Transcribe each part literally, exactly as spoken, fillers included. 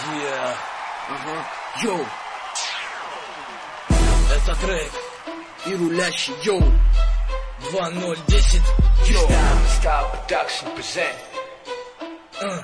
Yeah. Ага. Йоу. Это трек И рулящий. Йоу. два ноль десять. Йоу. Style Production present. Uh.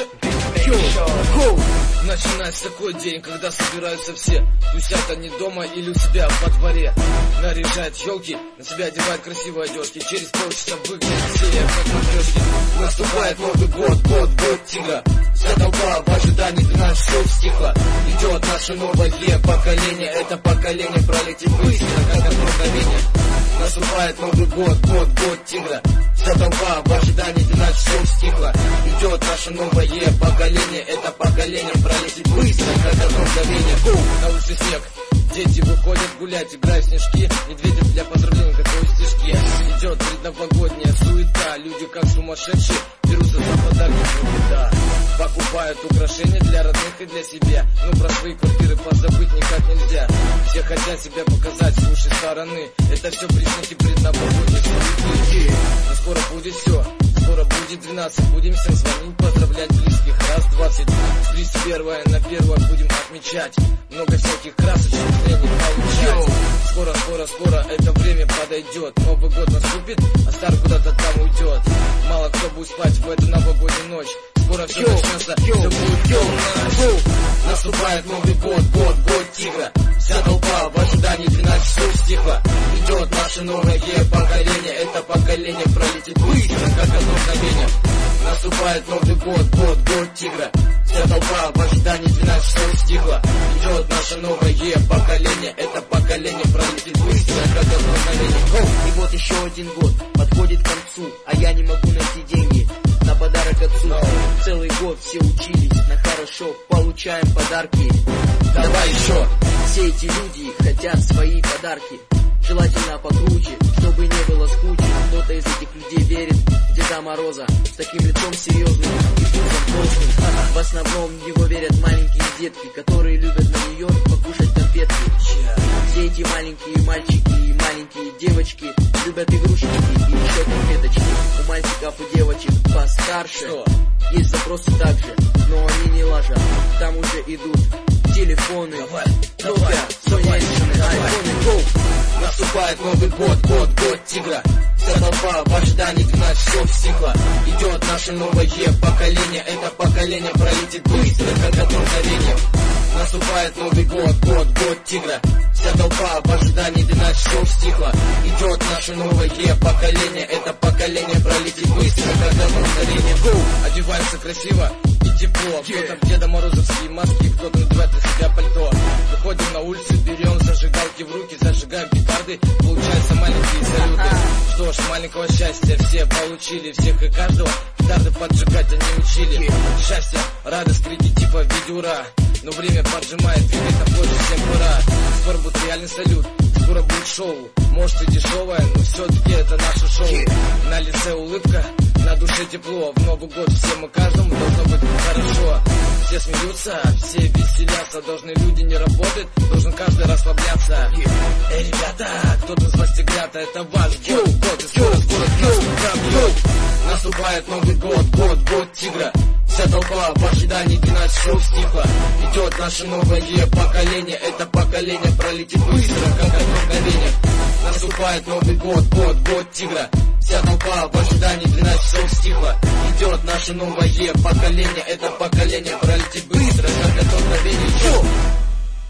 Йоу. Начинается такой день, когда собираются все. Тусят они дома или у себя во дворе. Наряжают елки, на себя одевают красивые одежки. Через полчаса выглядит серия как матрешки. Наступает Новый год, год, год тигра. Вся толпа в ожидании, двенадцать часов стихла. Идет наше новое поколение. Это поколение пролетит быстро, как одно мгновение. Наступает Новый год, год, год тигра. Вся толпа в ожидании, двенадцать часов стихла. Идет наше новое поколение. Это поколение пролетит быстро, как одно мгновение. На улице снег, дети выходят гулять, играя в снежки. Медведя для поздравления, как у стишки. Идет предновогодняя суета. Люди как сумасшедшие берутся за подарки, да. Покупают украшения для родных и для себя. Но про свои квартиры позабыть никак нельзя. Все хотят себя показать с лучшей стороны. Это все признаки предновогодней суеты. Но скоро будет все, скоро будет двенадцать. Будем всем звонить, поздравлять близких. Раз двадцать, тридцать первое на первое будем отмечать. Много всяких красочек, времени получать. Скоро, скоро, скоро это время подойдет. Новый год наступит, а старый куда-то там уйдет. Мало кто будет спать в эту новогоднюю ночь. Скоро все начнется, все будет темно. Наступает Новый год, год, год тигра. Вся толпа в ожидании, двенадцать часов стихла. Идет наше новое поколение. Это поколение пролетит быстро, как одно мгновение. Наступает Новый год, год, год тигра. Вся толпа в ожидании, двенадцать часов стихла. Идет наше новое поколение. Это поколение пролетит быстро, как одно мгновение. И вот еще один год подходит к концу, а я не могу найти деньги на подарок отцу. No. Целый год все учились на хорошо, получаем подарки. Давай еще. Все эти люди хотят свои подарки. Желательно покруче, чтобы не было скучно. Кто-то из этих людей верит в Деда Мороза с таким лицом серьезным и пузом толстым. В основном в него верят маленькие детки, которые любят на Нью-Йорк покушать конфетки. Все эти маленькие мальчики и маленькие девочки любят игрушки и еще конфеточки. У мальчиков и девочек постарше Что? Есть запросы также, но они не лажат. Там уже идут телефоны, Давай, Nokia, Sony Ericsson, iPhone, Go. Наступает Новый год, год, год тигра. Вся толпа в ожидании, двенадцать часов стихла. Идет наше новое поколение. Это поколение пролетит быстро, как одно мгновение. Наступает Новый год, год, год тигра. Вся толпа в ожидании, двенадцать часов стихла. Идет наше новое поколение. Это поколение пролетит быстро, как одно мгновение. Одеваемся красиво и тепло. Кто-то в Деда Морозовские маски, кто-то надевает на себя пальто. Выходим на улицу, берем зажигалки в руки, зажигаем петарды. Получаются маленькие салюты. Что ж, маленького счастья все получили. Всех и каждого петарды поджигать они учили. Счастье, радость, крики типа в виде ура. Но время поджимает, двигать на площадь, всем пора. Скоро будет реальный салют, скоро будет шоу. Может и дешевое, но все-таки это наше шоу. На лице улыбка, на душе тепло. В Новый год всем и каждому должно быть хорошо. Все смеются, все веселятся. Должны люди не работать, должен каждый расслабляться. Эй, ребята, кто-то из вас тигрята, это ваш год, год. И скоро, скоро, скоро, наступает Новый год, год, год тигра. Вся толпа в ожидании, двенадцать часов стихла. Идет наше новое поколение. Это поколение пролетит быстро, как одно мгновение. Наступает Новый год, год, год тигра. Вся толпа в ожидании, двенадцать часов стихла. Идет наше новое поколение. Это поколение пролетит